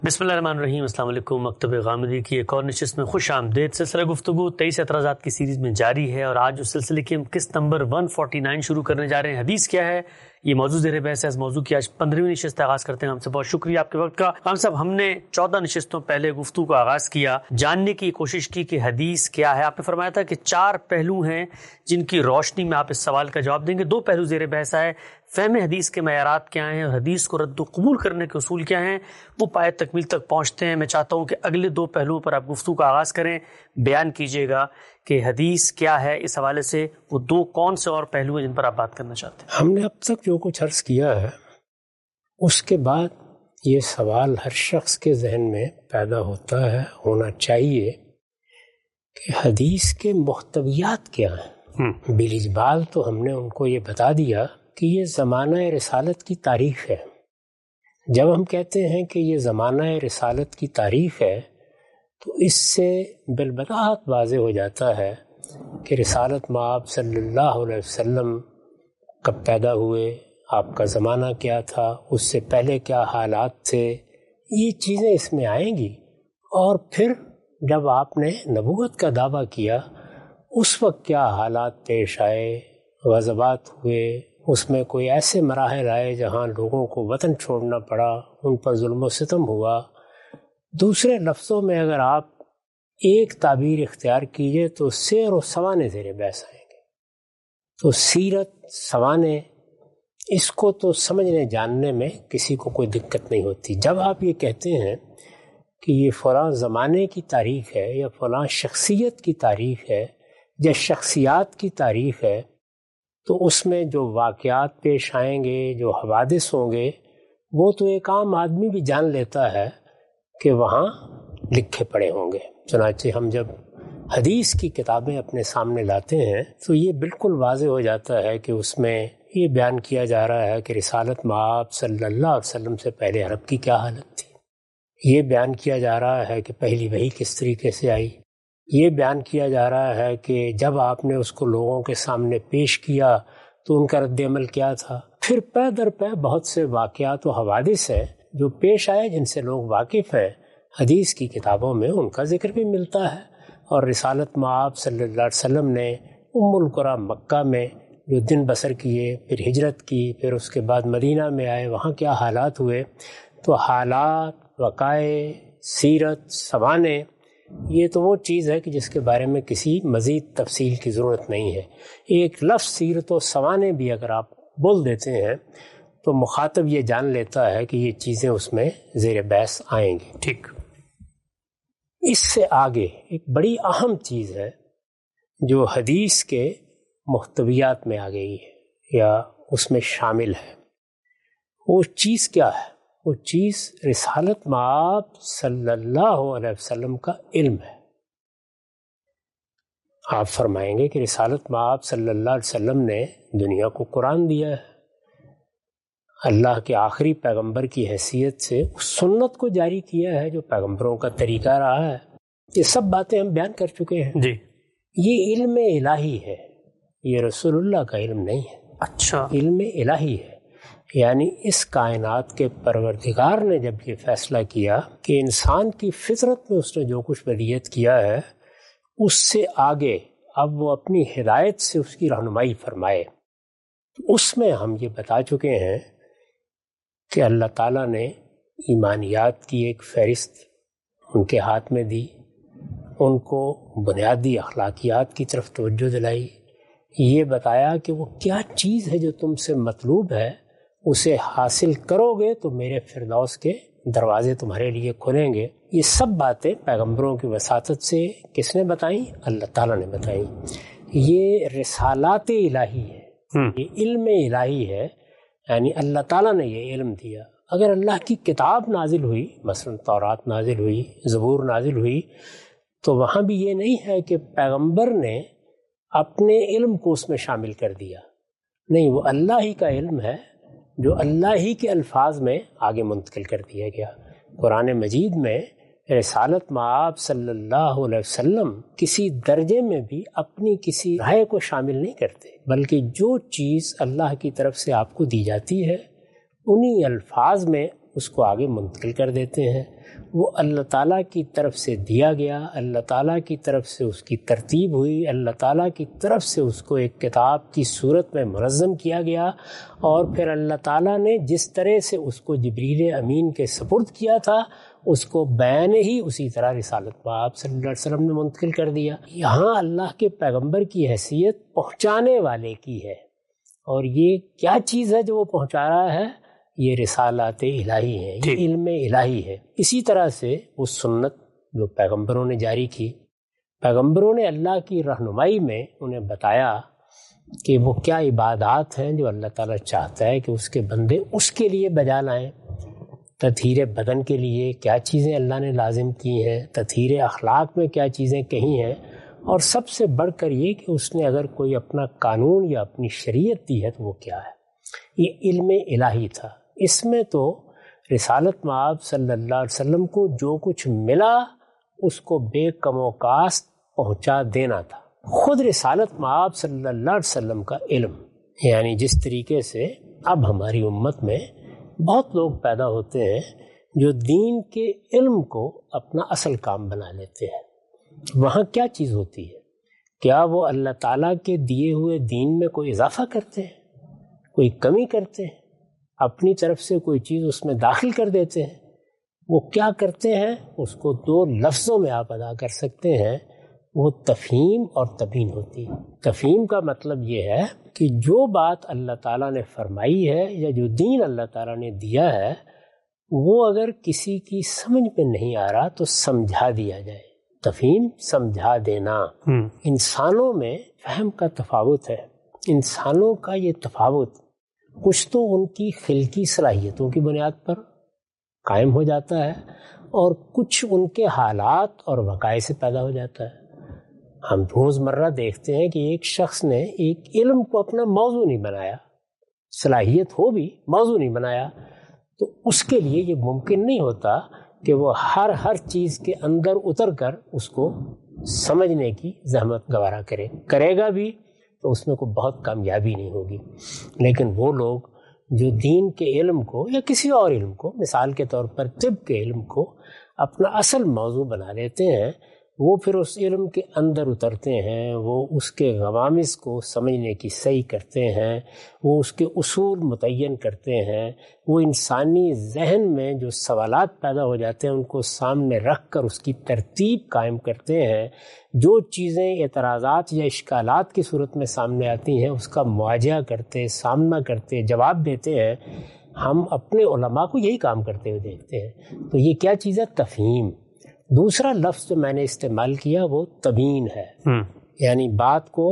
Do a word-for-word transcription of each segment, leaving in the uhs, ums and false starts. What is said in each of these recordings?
بسم اللہ الرحمن الرحیم۔ السلام علیکم۔ مکتب غامدی کی ایک اور نشست میں خوش آمدید۔ سلسلہ گفتگو تیئیس اعتراضات کی سیریز میں جاری ہے اور آج اس سلسلے کی ہم قسط نمبر ایک سو انچاس شروع کرنے جا رہے ہیں۔ حدیث کیا ہے، یہ موضوع زیر بحث ہے۔ اس موضوع کی آج پندرہویں نشست آغاز کرتے ہیں۔ ہم سے بہت شکریہ آپ کے وقت کا۔ ہم صاحب ہم نے چودہ نشستوں پہلے گفتگو کا آغاز کیا، جاننے کی کوشش کی کہ حدیث کیا ہے۔ آپ نے فرمایا تھا کہ چار پہلو ہیں جن کی روشنی میں آپ اس سوال کا جواب دیں گے۔ دو پہلو زیر بحث آئے، فہم حدیث کے معیارات کیا ہیں اور حدیث کو رد و قبول کرنے کے اصول کیا ہیں، وہ پائے تکمیل تک پہنچتے ہیں۔ میں چاہتا ہوں کہ اگلے دو پہلوؤں پر آپ گفتگو کا آغاز کریں، بیان کیجئے گا کہ حدیث کیا ہے۔ اس حوالے سے وہ دو کون سے اور پہلو ہیں جن پر آپ بات کرنا چاہتے ہیں؟ ہم نے اب تک جو کچھ عرض کیا ہے اس کے بعد یہ سوال ہر شخص کے ذہن میں پیدا ہوتا ہے، ہونا چاہیے کہ حدیث کے محتویات کیا ہیں۔ بالاجمال تو ہم نے ان کو یہ بتا دیا کہ یہ زمانہ رسالت کی تاریخ ہے۔ جب ہم کہتے ہیں کہ یہ زمانہ رسالت کی تاریخ ہے تو اس سے بالبداہت واضح ہو جاتا ہے کہ رسالت مآب صلی اللہ علیہ وسلم کب پیدا ہوئے، آپ کا زمانہ کیا تھا، اس سے پہلے کیا حالات تھے، یہ چیزیں اس میں آئیں گی۔ اور پھر جب آپ نے نبوت کا دعویٰ کیا اس وقت کیا حالات پیش آئے، غزوات ہوئے، اس میں کوئی ایسے مراحل آئے جہاں لوگوں کو وطن چھوڑنا پڑا، ان پر ظلم و ستم ہوا۔ دوسرے لفظوں میں اگر آپ ایک تعبیر اختیار کیجئے تو سیر و سوانے زیر بحث آئیں گے۔ تو سیرت، سوانے، اس کو تو سمجھنے جاننے میں کسی کو کوئی دقت نہیں ہوتی۔ جب آپ یہ کہتے ہیں کہ یہ فلاں زمانے کی تاریخ ہے یا فلاں شخصیت کی تاریخ ہے یا شخصیات کی تاریخ ہے، تو اس میں جو واقعات پیش آئیں گے، جو حوادث ہوں گے، وہ تو ایک عام آدمی بھی جان لیتا ہے کہ وہاں لکھے پڑے ہوں گے۔ چنانچہ ہم جب حدیث کی کتابیں اپنے سامنے لاتے ہیں تو یہ بالکل واضح ہو جاتا ہے کہ اس میں یہ بیان کیا جا رہا ہے کہ رسالت مآب صلی اللہ علیہ وسلم سے پہلے عرب کی کیا حالت تھی، یہ بیان کیا جا رہا ہے کہ پہلی وحی کس طریقے سے آئی، یہ بیان کیا جا رہا ہے کہ جب آپ نے اس کو لوگوں کے سامنے پیش کیا تو ان کا رد عمل کیا تھا۔ پھر پے در پے بہت سے واقعات و حوادث ہیں جو پیش آئے جن سے لوگ واقف ہیں، حدیث کی کتابوں میں ان کا ذکر بھی ملتا ہے۔ اور رسالت مآب صلی اللہ علیہ وسلم نے ام القریٰ مکہ میں جو دن بسر کیے، پھر ہجرت کی، پھر اس کے بعد مدینہ میں آئے، وہاں کیا حالات ہوئے، تو حالات، وقائع، سیرت، سوانے، یہ تو وہ چیز ہے کہ جس کے بارے میں کسی مزید تفصیل کی ضرورت نہیں ہے۔ ایک لفظ سیرت و سوانے بھی اگر آپ بول دیتے ہیں تو مخاطب یہ جان لیتا ہے کہ یہ چیزیں اس میں زیر بحث آئیں گی۔ ٹھیک، اس سے آگے ایک بڑی اہم چیز ہے جو حدیث کے محتویات میں آ گئی ہے یا اس میں شامل ہے۔ وہ چیز کیا ہے؟ وہ چیز رسالت مآب صلی اللہ علیہ وسلم کا علم ہے۔ آپ فرمائیں گے کہ رسالت مآب صلی اللہ علیہ وسلم نے دنیا کو قرآن دیا ہے، اللہ کے آخری پیغمبر کی حیثیت سے اس سنت کو جاری کیا ہے جو پیغمبروں کا طریقہ رہا ہے۔ یہ سب باتیں ہم بیان کر چکے ہیں۔ جی، یہ علم الہی ہے، یہ رسول اللہ کا علم نہیں ہے۔ اچھا، علم الہی ہے، یعنی اس کائنات کے پروردگار نے جب یہ فیصلہ کیا کہ انسان کی فطرت میں اس نے جو کچھ ودیت کیا ہے اس سے آگے اب وہ اپنی ہدایت سے اس کی رہنمائی فرمائے۔ اس میں ہم یہ بتا چکے ہیں کہ اللہ تعالیٰ نے ایمانیات کی ایک فہرست ان کے ہاتھ میں دی، ان کو بنیادی اخلاقیات کی طرف توجہ دلائی، یہ بتایا کہ وہ کیا چیز ہے جو تم سے مطلوب ہے، اسے حاصل کرو گے تو میرے فردوس کے دروازے تمہارے لیے کھلیں گے۔ یہ سب باتیں پیغمبروں کی وساطت سے کس نے بتائیں؟ اللہ تعالیٰ نے بتائیں۔ یہ رسالات الہی ہے، یہ علم الہی ہے، یعنی اللہ تعالیٰ نے یہ علم دیا۔ اگر اللہ کی کتاب نازل ہوئی، مثلا تورات نازل ہوئی، زبور نازل ہوئی، تو وہاں بھی یہ نہیں ہے کہ پیغمبر نے اپنے علم کو اس میں شامل کر دیا، نہیں، وہ اللہ ہی کا علم ہے جو اللہ ہی کے الفاظ میں آگے منتقل کر دیا گیا۔ قرآن مجید میں رسالت مآب صلی اللہ علیہ وسلم کسی درجے میں بھی اپنی کسی رائے کو شامل نہیں کرتے، بلکہ جو چیز اللہ کی طرف سے آپ کو دی جاتی ہے انہی الفاظ میں اس کو آگے منتقل کر دیتے ہیں۔ وہ اللہ تعالیٰ کی طرف سے دیا گیا، اللہ تعالیٰ کی طرف سے اس کی ترتیب ہوئی، اللہ تعالیٰ کی طرف سے اس کو ایک کتاب کی صورت میں منظم کیا گیا، اور پھر اللہ تعالیٰ نے جس طرح سے اس کو جبریل امین کے سپرد کیا تھا اس کو بیان ہی اسی طرح رسالت پاک صلی اللہ علیہ وسلم نے منتقل کر دیا۔ یہاں اللہ کے پیغمبر کی حیثیت پہنچانے والے کی ہے، اور یہ کیا چیز ہے جو وہ پہنچا رہا ہے؟ یہ رسالات الہی ہیں، یہ علم الہی ہے۔ اسی طرح سے وہ سنت جو پیغمبروں نے جاری کی، پیغمبروں نے اللہ کی رہنمائی میں انہیں بتایا کہ وہ کیا عبادات ہیں جو اللہ تعالیٰ چاہتا ہے کہ اس کے بندے اس کے لیے بجا لائیں۔ تطہیر بدن کے لیے کیا چیزیں اللہ نے لازم کی ہیں، تطہیر اخلاق میں کیا چیزیں کہی ہیں، اور سب سے بڑھ کر یہ کہ اس نے اگر کوئی اپنا قانون یا اپنی شریعت دی ہے تو وہ کیا ہے۔ یہ علم الہی تھا۔ اس میں تو رسالت مآب صلی اللہ علیہ وسلم کو جو کچھ ملا اس کو بے کم و کاست پہنچا دینا تھا۔ خود رسالت مآب صلی اللہ علیہ وسلم کا علم، یعنی جس طریقے سے اب ہماری امت میں بہت لوگ پیدا ہوتے ہیں جو دین کے علم کو اپنا اصل کام بنا لیتے ہیں، وہاں کیا چیز ہوتی ہے؟ کیا وہ اللہ تعالیٰ کے دیے ہوئے دین میں کوئی اضافہ کرتے ہیں، کوئی کمی کرتے ہیں، اپنی طرف سے کوئی چیز اس میں داخل کر دیتے ہیں؟ وہ کیا کرتے ہیں اس کو دو لفظوں میں آپ ادا کر سکتے ہیں، وہ تفہیم اور تبیین ہوتی ہے۔ تفہیم کا مطلب یہ ہے کہ جو بات اللہ تعالیٰ نے فرمائی ہے یا جو دین اللہ تعالیٰ نے دیا ہے وہ اگر کسی کی سمجھ میں نہیں آ رہا تو سمجھا دیا جائے۔ تفہیم سمجھا دینا۔ انسانوں میں فہم کا تفاوت ہے، انسانوں کا یہ تفاوت کچھ تو ان کی خلقی صلاحیتوں کی بنیاد پر قائم ہو جاتا ہے اور کچھ ان کے حالات اور وقائع سے پیدا ہو جاتا ہے۔ ہم روز مرہ دیکھتے ہیں کہ ایک شخص نے ایک علم کو اپنا موضوع نہیں بنایا، صلاحیت ہو بھی موضوع نہیں بنایا، تو اس کے لیے یہ ممکن نہیں ہوتا کہ وہ ہر ہر چیز کے اندر اتر کر اس کو سمجھنے کی زحمت گوارا کرے کرے گا بھی تو اس میں کوئی بہت کامیابی نہیں ہوگی۔ لیکن وہ لوگ جو دین کے علم کو یا کسی اور علم کو، مثال کے طور پر طب کے علم کو اپنا اصل موضوع بنا لیتے ہیں، وہ پھر اس علم کے اندر اترتے ہیں، وہ اس کے غوامض کو سمجھنے کی سعی کرتے ہیں، وہ اس کے اصول متعین کرتے ہیں، وہ انسانی ذہن میں جو سوالات پیدا ہو جاتے ہیں ان کو سامنے رکھ کر اس کی ترتیب قائم کرتے ہیں، جو چیزیں اعتراضات یا اشکالات کی صورت میں سامنے آتی ہیں اس کا مواجہہ کرتے، سامنا کرتے، جواب دیتے ہیں۔ ہم اپنے علماء کو یہی کام کرتے ہوئے دیکھتے ہیں۔ تو یہ کیا چیز ہے؟ تفہیم۔ دوسرا لفظ جو میں نے استعمال کیا وہ تبیین ہے، یعنی بات کو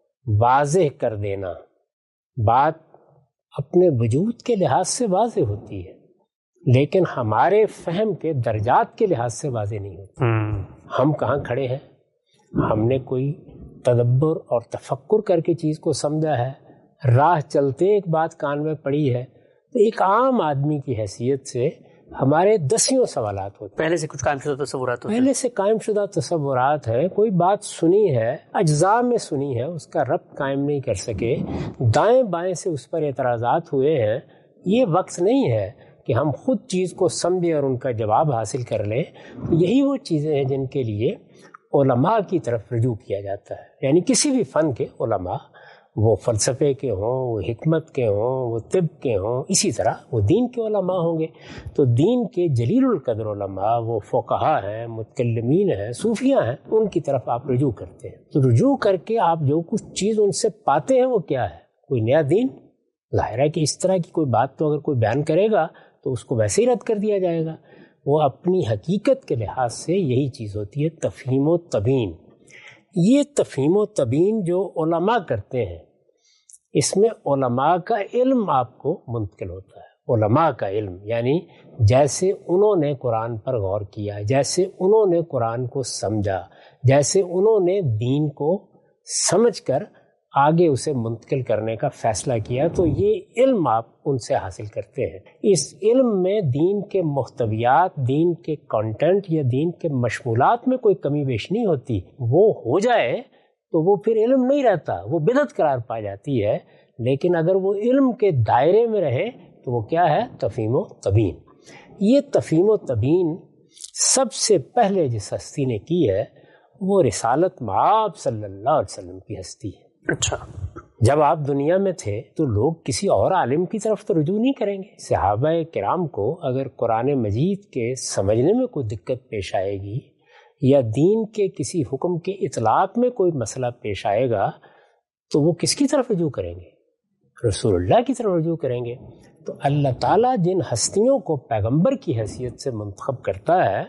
واضح کر دینا۔ بات اپنے وجود کے لحاظ سے واضح ہوتی ہے لیکن ہمارے فہم کے درجات کے لحاظ سے واضح نہیں ہوتی۔ ہم کہاں کھڑے ہیں؟ ہم نے کوئی تدبر اور تفکر کر کے چیز کو سمجھا ہے، راہ چلتے ایک بات کان میں پڑی ہے، تو ایک عام آدمی کی حیثیت سے ہمارے دسیوں سوالات ہوتے ہیں۔ پہلے سے کچھ قائم شدہ تصورات ہوتے ہیں، پہلے سے قائم شدہ تصورات ہیں، کوئی بات سنی ہے، اجزاء میں سنی ہے، اس کا ربط قائم نہیں کر سکے، دائیں بائیں سے اس پر اعتراضات ہوئے ہیں۔ یہ وقت نہیں ہے کہ ہم خود چیز کو سمجھیں اور ان کا جواب حاصل کر لیں۔ یہی وہ چیزیں ہیں جن کے لیے علماء کی طرف رجوع کیا جاتا ہے، یعنی کسی بھی فن کے علماء، وہ فلسفے کے ہوں، وہ حکمت کے ہوں، وہ طب کے ہوں، اسی طرح وہ دین کے علماء ہوں گے۔ تو دین کے جلیل القدر علماء، وہ فقہا ہیں، متکلمین ہیں، صوفیاء ہیں، ان کی طرف آپ رجوع کرتے ہیں۔ تو رجوع کر کے آپ جو کچھ چیز ان سے پاتے ہیں وہ کیا ہے؟ کوئی نیا دین؟ ظاہر ہے کہ اس طرح کی کوئی بات تو اگر کوئی بیان کرے گا تو اس کو ویسے ہی رد کر دیا جائے گا۔ وہ اپنی حقیقت کے لحاظ سے یہی چیز ہوتی ہے تفہیم و تبیین۔ یہ تفہیم و تبیین جو علماء کرتے ہیں، اس میں علماء کا علم آپ کو منتقل ہوتا ہے۔ علماء کا علم یعنی جیسے انہوں نے قرآن پر غور کیا، جیسے انہوں نے قرآن کو سمجھا، جیسے انہوں نے دین کو سمجھ کر آگے اسے منتقل کرنے کا فیصلہ کیا، تو یہ علم آپ ان سے حاصل کرتے ہیں۔ اس علم میں دین کے محتویات، دین کے کانٹینٹ یا دین کے مشمولات میں کوئی کمی بیش نہیں ہوتی۔ وہ ہو جائے تو وہ پھر علم نہیں رہتا، وہ بدعت قرار پا جاتی ہے۔ لیکن اگر وہ علم کے دائرے میں رہے تو وہ کیا ہے؟ تفہیم و تبیین۔ یہ تفہیم و تبیین سب سے پہلے جس ہستی نے کی ہے وہ رسالت مآب صلی اللہ علیہ وسلم کی ہستی ہے۔ اچھا، جب آپ دنیا میں تھے تو لوگ کسی اور عالم کی طرف تو رجوع نہیں کریں گے۔ صحابہ کرام کو اگر قرآن مجید کے سمجھنے میں کوئی دقت پیش آئے گی یا دین کے کسی حکم کے اطلاق میں کوئی مسئلہ پیش آئے گا تو وہ کس کی طرف رجوع کریں گے؟ رسول اللہ کی طرف رجوع کریں گے۔ تو اللہ تعالیٰ جن ہستیوں کو پیغمبر کی حیثیت سے منتخب کرتا ہے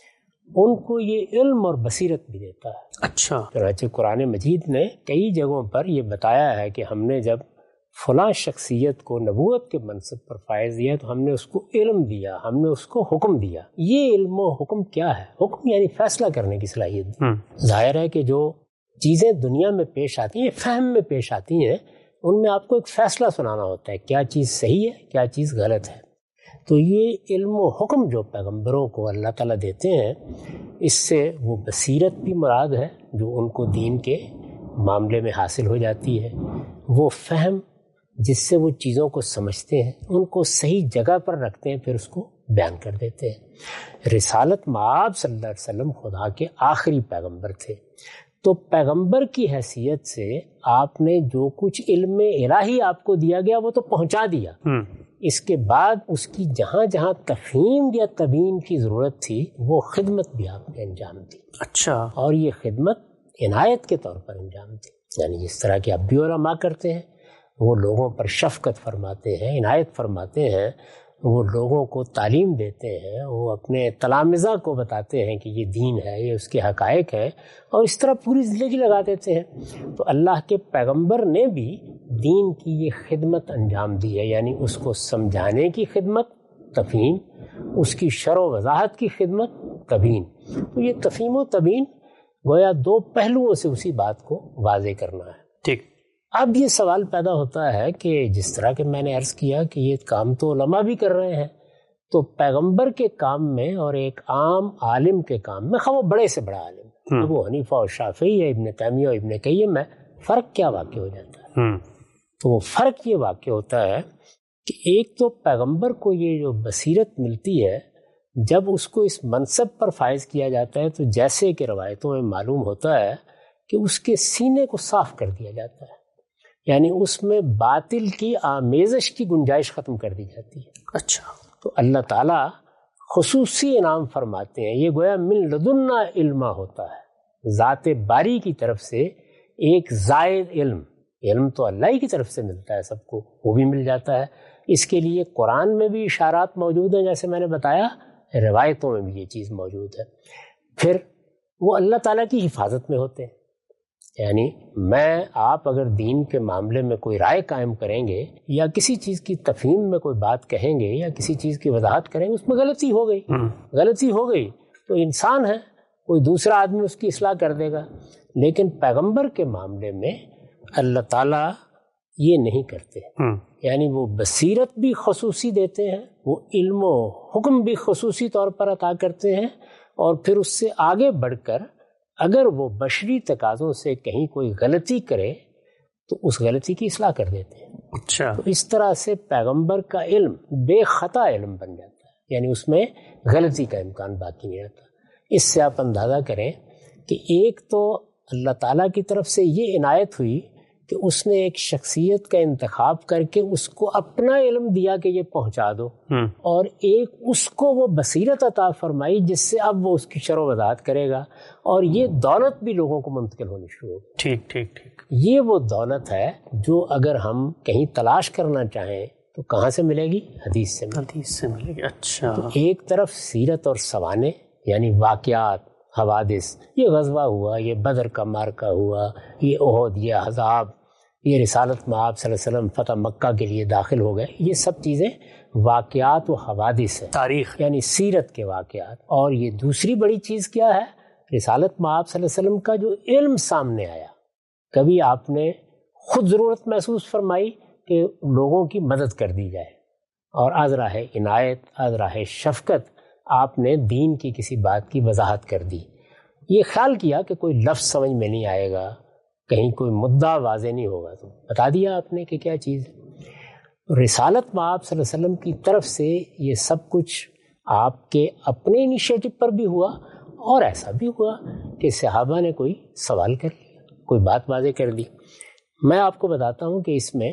ان کو یہ علم اور بصیرت بھی دیتا ہے۔ اچھا، چنانچہ قرآن مجید نے کئی جگہوں پر یہ بتایا ہے کہ ہم نے جب فلاں شخصیت کو نبوت کے منصب پر فائز دیا تو ہم نے اس کو علم دیا، ہم نے اس کو حکم دیا۔ یہ علم و حکم کیا ہے؟ حکم یعنی فیصلہ کرنے کی صلاحیت۔ ظاہر ہے کہ جو چیزیں دنیا میں پیش آتی ہیں، فہم میں پیش آتی ہیں، ان میں آپ کو ایک فیصلہ سنانا ہوتا ہے، کیا چیز صحیح ہے، کیا چیز غلط ہے۔ تو یہ علم و حکم جو پیغمبروں کو اللہ تعالیٰ دیتے ہیں، اس سے وہ بصیرت بھی مراد ہے جو ان کو دین کے معاملے میں حاصل ہو جاتی ہے، وہ فہم جس سے وہ چیزوں کو سمجھتے ہیں، ان کو صحیح جگہ پر رکھتے ہیں، پھر اس کو بیان کر دیتے ہیں۔ رسالت مآب صلی اللہ علیہ وسلم خدا کے آخری پیغمبر تھے، تو پیغمبر کی حیثیت سے آپ نے جو کچھ علم الہی آپ کو دیا گیا وہ تو پہنچا دیا، اس کے بعد اس کی جہاں جہاں تفہیم یا تبیین کی ضرورت تھی وہ خدمت بھی آپ نے انجام دی۔ اچھا، اور یہ خدمت عنایت کے طور پر انجام دی، یعنی جس طرح کہ اب بھی علماء کرتے ہیں، وہ لوگوں پر شفقت فرماتے ہیں، عنایت فرماتے ہیں، وہ لوگوں کو تعلیم دیتے ہیں، وہ اپنے تلامذہ کو بتاتے ہیں کہ یہ دین ہے، یہ اس کے حقائق ہیں، اور اس طرح پوری زندگی لگا دیتے ہیں۔ تو اللہ کے پیغمبر نے بھی دین کی یہ خدمت انجام دی ہے، یعنی اس کو سمجھانے کی خدمت تفہیم، اس کی شرح و وضاحت کی خدمت تبیین۔ تو یہ تفہیم و تبیین گویا دو پہلوؤں سے اسی بات کو واضح کرنا ہے۔ ٹھیک، اب یہ سوال پیدا ہوتا ہے کہ جس طرح کہ میں نے عرض کیا کہ یہ کام تو علماء بھی کر رہے ہیں، تو پیغمبر کے کام میں اور ایک عام عالم کے کام میں، خواہ وہ بڑے سے بڑا عالم، ابو حنیفہ اور شافعی یا ابن تیمیہ اور ابن قیم میں، فرق کیا واقع ہو جاتا ہے؟ تو وہ فرق یہ واقع ہوتا ہے کہ ایک تو پیغمبر کو یہ جو بصیرت ملتی ہے جب اس کو اس منصب پر فائز کیا جاتا ہے، تو جیسے کہ روایتوں میں معلوم ہوتا ہے کہ اس کے سینے کو صاف کر دیا جاتا ہے، یعنی اس میں باطل کی آمیزش کی گنجائش ختم کر دی جاتی ہے۔ اچھا، تو اللہ تعالیٰ خصوصی انعام فرماتے ہیں، یہ گویا من لدنا علما ہوتا ہے، ذات باری کی طرف سے ایک زائد علم، علم تو اللہ ہی کی طرف سے ملتا ہے سب کو، وہ بھی مل جاتا ہے۔ اس کے لیے قرآن میں بھی اشارات موجود ہیں، جیسے میں نے بتایا، روایتوں میں بھی یہ چیز موجود ہے۔ پھر وہ اللہ تعالیٰ کی حفاظت میں ہوتے ہیں، یعنی میں آپ اگر دین کے معاملے میں کوئی رائے قائم کریں گے یا کسی چیز کی تفہیم میں کوئی بات کہیں گے یا کسی چیز کی وضاحت کریں گے، اس میں غلطی ہو گئی غلطی ہو گئی تو انسان ہے، کوئی دوسرا آدمی اس کی اصلاح کر دے گا، لیکن پیغمبر کے معاملے میں اللہ تعالیٰ یہ نہیں کرتے، یعنی وہ بصیرت بھی خصوصی دیتے ہیں، وہ علم و حکم بھی خصوصی طور پر عطا کرتے ہیں، اور پھر اس سے آگے بڑھ کر اگر وہ بشری تقاضوں سے کہیں کوئی غلطی کرے تو اس غلطی کی اصلاح کر دیتے ہیں۔ اچھا، تو اس طرح سے پیغمبر کا علم بے خطا علم بن جاتا ہے، یعنی اس میں غلطی کا امکان باقی نہیں رہتا۔ اس سے آپ اندازہ کریں کہ ایک تو اللہ تعالیٰ کی طرف سے یہ عنایت ہوئی کہ اس نے ایک شخصیت کا انتخاب کر کے اس کو اپنا علم دیا کہ یہ پہنچا دو، اور ایک اس کو وہ بصیرت عطا فرمائی جس سے اب وہ اس کی شرح و وضاحت کرے گا، اور یہ دولت بھی لوگوں کو منتقل ہونی شروع ہوگی۔ ٹھیک ٹھیک ٹھیک یہ وہ دولت ہے جو اگر ہم کہیں تلاش کرنا چاہیں تو کہاں سے ملے گی؟ حدیث سے حدیث سے ملے گی۔ اچھا، تو ایک طرف سیرت اور سوانح یعنی واقعات، حوادث، یہ غزوہ ہوا، یہ بدر کا مارکہ ہوا، یہ احد، یہ احزاب، یہ رسالت مآب صلی اللہ علیہ وسلم فتح مکہ کے لیے داخل ہو گئے، یہ سب چیزیں واقعات و حوادث ہیں، تاریخ یعنی سیرت کے واقعات۔ اور یہ دوسری بڑی چیز کیا ہے؟ رسالت مآب صلی اللہ علیہ وسلم کا جو علم سامنے آیا، کبھی آپ نے خود ضرورت محسوس فرمائی کہ لوگوں کی مدد کر دی جائے، اور از راہ عنایت، از راہ شفقت آپ نے دین کی کسی بات کی وضاحت کر دی۔ یہ خیال کیا کہ کوئی لفظ سمجھ میں نہیں آئے گا، کہیں کوئی مدعا واضح نہیں ہوگا، تو بتا دیا آپ نے کہ کیا چیز ہے۔ رسالت مآب صلی اللہ علیہ وسلم کی طرف سے یہ سب کچھ آپ کے اپنے انیشیٹو پر بھی ہوا اور ایسا بھی ہوا کہ صحابہ نے کوئی سوال کر لیا, کوئی بات واضح کر دی. میں آپ کو بتاتا ہوں کہ اس میں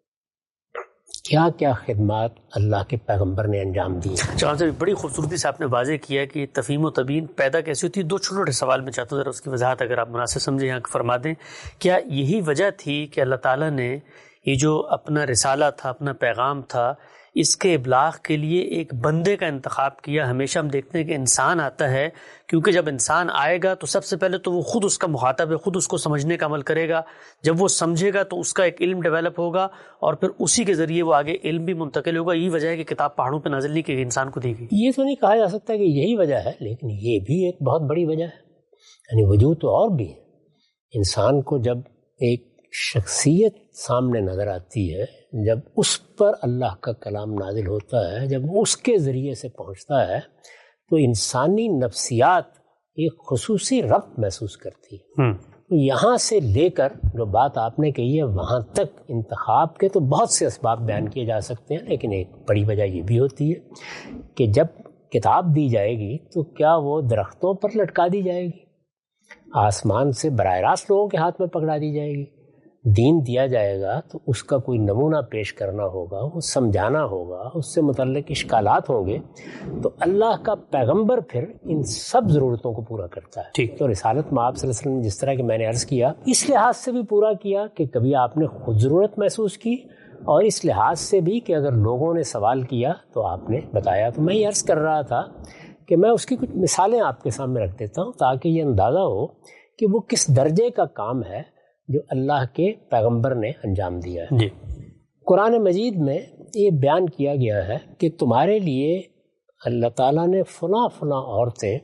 کیا کیا خدمات اللہ کے پیغمبر نے انجام دی. جہاں سے بڑی خوبصورتی سے آپ نے واضح کیا کہ تفہیم و تبیین پیدا کیسی ہوتی ہے. دو چھوٹے چھوٹے سوال میں چاہتا ہوں ذرا اس کی وضاحت اگر آپ مناسب سمجھیں یہاں فرما دیں. کیا یہی وجہ تھی کہ اللہ تعالیٰ نے یہ جو اپنا رسالہ تھا, اپنا پیغام تھا, اس کے ابلاغ کے لیے ایک بندے کا انتخاب کیا؟ ہمیشہ ہم دیکھتے ہیں کہ انسان آتا ہے, کیونکہ جب انسان آئے گا تو سب سے پہلے تو وہ خود اس کا مخاطب ہے, خود اس کو سمجھنے کا عمل کرے گا. جب وہ سمجھے گا تو اس کا ایک علم ڈیولپ ہوگا اور پھر اسی کے ذریعے وہ آگے علم بھی منتقل ہوگا. یہی وجہ ہے کہ کتاب پہاڑوں پہ نازل نہیں کی, انسان کو دی گئی. یہ تو نہیں کہا جا سکتا کہ یہی وجہ ہے, لیکن یہ بھی ایک بہت بڑی وجہ ہے. یعنی وجود تو اور بھی ہے. انسان کو جب ایک شخصیت سامنے نظر آتی ہے, جب اس پر اللہ کا کلام نازل ہوتا ہے, جب اس کے ذریعے سے پہنچتا ہے, تو انسانی نفسیات ایک خصوصی ربط محسوس کرتی ہے. یہاں سے لے کر جو بات آپ نے کہی ہے وہاں تک انتخاب کے تو بہت سے اسباب بیان کیے جا سکتے ہیں, لیکن ایک بڑی وجہ یہ بھی ہوتی ہے کہ جب کتاب دی جائے گی تو کیا وہ درختوں پر لٹکا دی جائے گی, آسمان سے براہ راست لوگوں کے ہاتھ میں پکڑا دی جائے گی. دین دیا جائے گا تو اس کا کوئی نمونہ پیش کرنا ہوگا, وہ سمجھانا ہوگا, اس سے متعلق اشکالات ہوں گے. تو اللہ کا پیغمبر پھر ان سب ضرورتوں کو پورا کرتا ہے. ٹھیک. تو رسالت مآب صلی اللہ علیہ وسلم جس طرح کہ میں نے عرض کیا, اس لحاظ سے بھی پورا کیا کہ کبھی آپ نے خود ضرورت محسوس کی, اور اس لحاظ سے بھی کہ اگر لوگوں نے سوال کیا تو آپ نے بتایا. تو میں یہ عرض کر رہا تھا کہ میں اس کی کچھ مثالیں آپ کے سامنے رکھ دیتا ہوں تاکہ یہ اندازہ ہو کہ وہ کس درجے کا کام ہے جو اللہ کے پیغمبر نے انجام دیا ہے. جی. قرآن مجید میں یہ بیان کیا گیا ہے کہ تمہارے لیے اللہ تعالیٰ نے فلاں فلاں عورتیں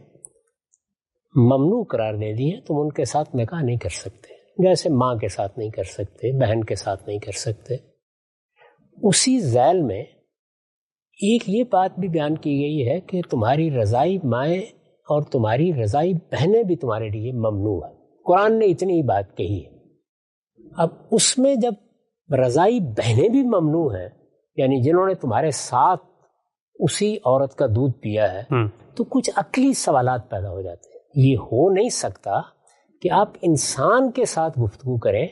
ممنوع قرار دے دی ہیں, تم ان کے ساتھ نکاح نہیں کر سکتے, جیسے ماں کے ساتھ نہیں کر سکتے, بہن کے ساتھ نہیں کر سکتے. اسی ذیل میں ایک یہ بات بھی بیان کی گئی ہے کہ تمہاری رضائی مائیں اور تمہاری رضائی بہنیں بھی تمہارے لیے ممنوع ہے. قرآن نے اتنی ہی بات کہی ہے. اب اس میں جب رضائی بہنیں بھی ممنوع ہیں, یعنی جنہوں نے تمہارے ساتھ اسی عورت کا دودھ پیا ہے, تو کچھ عقلی سوالات پیدا ہو جاتے ہیں. یہ ہو نہیں سکتا کہ آپ انسان کے ساتھ گفتگو کریں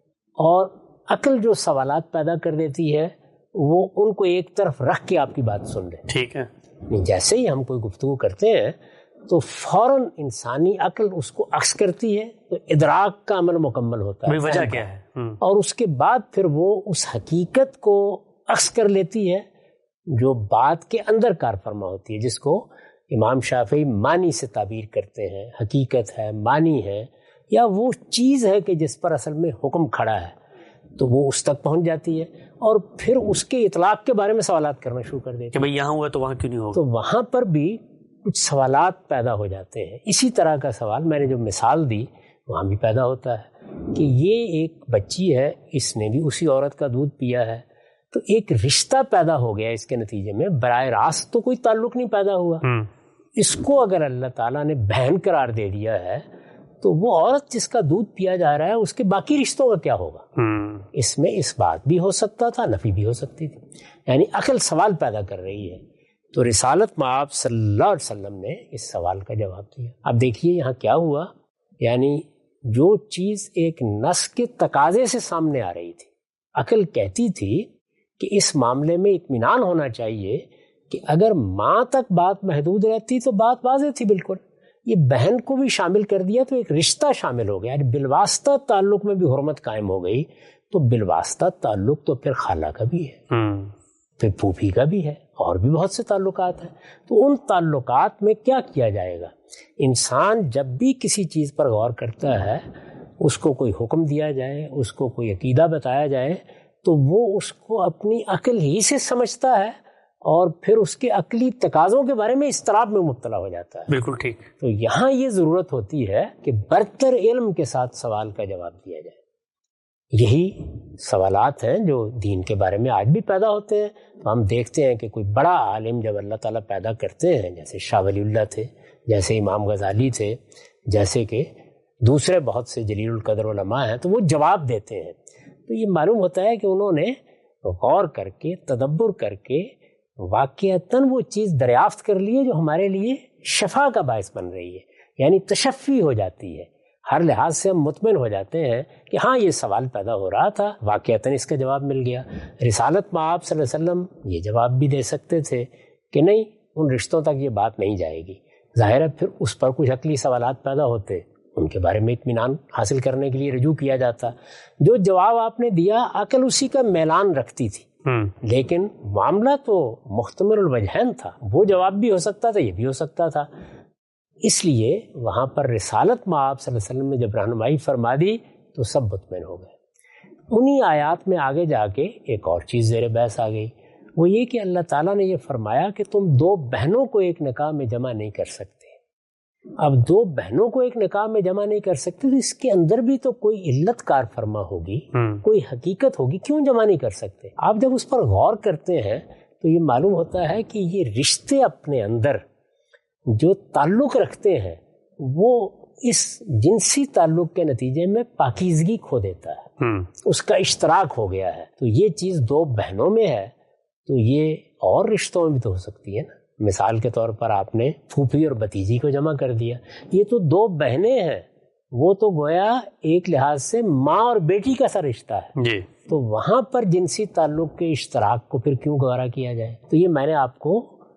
اور عقل جو سوالات پیدا کر دیتی ہے وہ ان کو ایک طرف رکھ کے آپ کی بات سن لیں. ٹھیک ہے. جیسے ہی ہم کوئی گفتگو کرتے ہیں تو فوراً انسانی عقل اس کو عکس کرتی ہے, تو ادراک کا عمل مکمل ہوتا ہے. وجہ کیا ہے؟ اور اس کے بعد پھر وہ اس حقیقت کو عکس کر لیتی ہے جو بات کے اندر کار فرما ہوتی ہے, جس کو امام شافعی معنی سے تعبیر کرتے ہیں. حقیقت ہے, معنی ہے, یا وہ چیز ہے کہ جس پر اصل میں حکم کھڑا ہے, تو وہ اس تک پہنچ جاتی ہے اور پھر اس کے اطلاق کے بارے میں سوالات کرنا شروع کر دیتی ہے کہ بھئی یہاں ہوا تو وہاں کیوں نہیں ہوگا. تو وہاں پر بھی کچھ سوالات پیدا ہو جاتے ہیں. اسی طرح کا سوال میں نے جو مثال دی وہاں بھی پیدا ہوتا ہے کہ یہ ایک بچی ہے, اس نے بھی اسی عورت کا دودھ پیا ہے, تو ایک رشتہ پیدا ہو گیا اس کے نتیجے میں. براہ راست تو کوئی تعلق نہیں پیدا ہوا. اس کو اگر اللہ تعالیٰ نے بہن قرار دے دیا ہے تو وہ عورت جس کا دودھ پیا جا رہا ہے اس کے باقی رشتوں کا کیا ہوگا. اس میں اس بات بھی ہو سکتا تھا, نفی بھی ہو سکتی تھی. یعنی عقل سوال پیدا کر رہی ہے. تو رسالت مآب صلی اللہ علیہ وسلم نے اس سوال کا جواب دیا. اب دیکھیے یہاں کیا ہوا, یعنی جو چیز ایک نص کے تقاضے سے سامنے آ رہی تھی, عقل کہتی تھی کہ اس معاملے میں اطمینان ہونا چاہیے کہ اگر ماں تک بات محدود رہتی تو بات واضح تھی بالکل. یہ بہن کو بھی شامل کر دیا تو ایک رشتہ شامل ہو گیا, یعنی بالواسطہ تعلق میں بھی حرمت قائم ہو گئی. تو بالواسطہ تعلق تو پھر خالہ کا بھی ہے, پھر پھوپھی کا بھی ہے, اور بھی بہت سے تعلقات ہیں. تو ان تعلقات میں کیا کیا جائے گا؟ انسان جب بھی کسی چیز پر غور کرتا ہے, اس کو کوئی حکم دیا جائے, اس کو کوئی عقیدہ بتایا جائے, تو وہ اس کو اپنی عقل ہی سے سمجھتا ہے اور پھر اس کے عقلی تقاضوں کے بارے میں اضطراب میں مبتلا ہو جاتا ہے. بالکل ٹھیک. تو یہاں یہ ضرورت ہوتی ہے کہ برتر علم کے ساتھ سوال کا جواب دیا جائے. یہی سوالات ہیں جو دین کے بارے میں آج بھی پیدا ہوتے ہیں. تو ہم دیکھتے ہیں کہ کوئی بڑا عالم جب اللہ تعالیٰ پیدا کرتے ہیں, جیسے شاہ ولی اللہ تھے, جیسے امام غزالی تھے, جیسے کہ دوسرے بہت سے جلیل القدر علماء ہیں, تو وہ جواب دیتے ہیں. تو یہ معلوم ہوتا ہے کہ انہوں نے غور کر کے, تدبر کر کے واقعتاً وہ چیز دریافت کر لیے جو ہمارے لیے شفا کا باعث بن رہی ہے، یعنی تشفی ہو جاتی ہے، ہر لحاظ سے ہم مطمئن ہو جاتے ہیں کہ ہاں یہ سوال پیدا ہو رہا تھا، واقعتاً اس کا جواب مل گیا۔ رسالت میں آپ صلی اللہ علیہ وسلم یہ جواب بھی دے سکتے تھے کہ نہیں، ان رشتوں تک یہ بات نہیں جائے گی، ظاہر ہے پھر اس پر کچھ عقلی سوالات پیدا ہوتے، ان کے بارے میں اطمینان حاصل کرنے کے لیے رجوع کیا جاتا۔ جو جواب آپ نے دیا عقل اسی کا میلان رکھتی تھی، لیکن معاملہ تو محتمل الوجہین تھا، وہ جواب بھی ہو سکتا تھا، یہ بھی ہو سکتا تھا۔ اس لیے وہاں پر رسالت میں آپ صلی اللہ علیہ وسلم نے جب رہنمائی فرما دی تو سب مطمئن ہو گئے۔ انہی آیات میں آگے جا کے ایک اور چیز زیر بحث آ گئی، وہ یہ کہ اللہ تعالیٰ نے یہ فرمایا کہ تم دو بہنوں کو ایک نکاح میں جمع نہیں کر سکتے۔ اب دو بہنوں کو ایک نکاح میں جمع نہیں کر سکتے تو اس کے اندر بھی تو کوئی علت کار فرما ہوگی، کوئی حقیقت ہوگی، کیوں جمع نہیں کر سکتے؟ آپ جب اس پر غور کرتے ہیں تو یہ معلوم ہوتا ہے کہ یہ رشتے اپنے اندر جو تعلق رکھتے ہیں وہ اس جنسی تعلق کے نتیجے میں پاکیزگی کھو دیتا ہے، اس کا اشتراک ہو گیا ہے۔ تو یہ چیز دو بہنوں میں ہے تو یہ اور رشتوں میں بھی تو ہو سکتی ہے نا۔ مثال کے طور پر آپ نے پھوپھی اور بھتیجی کو جمع کر دیا، یہ تو دو بہنیں ہیں، وہ تو گویا ایک لحاظ سے ماں اور بیٹی کا سا رشتہ ہے جی، تو وہاں پر جنسی تعلق کے اشتراک کو پھر کیوں گوارا کیا جائے؟ تو یہ میں نے آپ کو